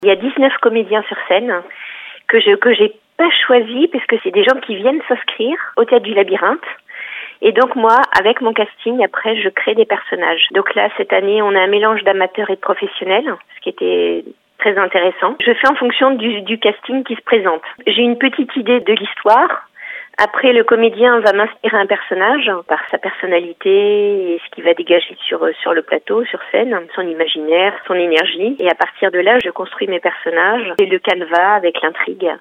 Il y a 19 comédiens sur scène que j'ai pas choisi parce que c'est des gens qui viennent s'inscrire au Théâtre du Labyrinthe. Et donc moi, avec mon casting, après, je crée des personnages. Donc là, cette année, on a un mélange d'amateurs et de professionnels, ce qui était très intéressant. Je fais en fonction du casting qui se présente. J'ai une petite idée de l'histoire. Après, le comédien va m'inspirer un personnage par sa personnalité et ce qu'il va dégager sur le plateau, sur scène, son imaginaire, son énergie. Et à partir de là, je construis mes personnages et le canevas avec l'intrigue.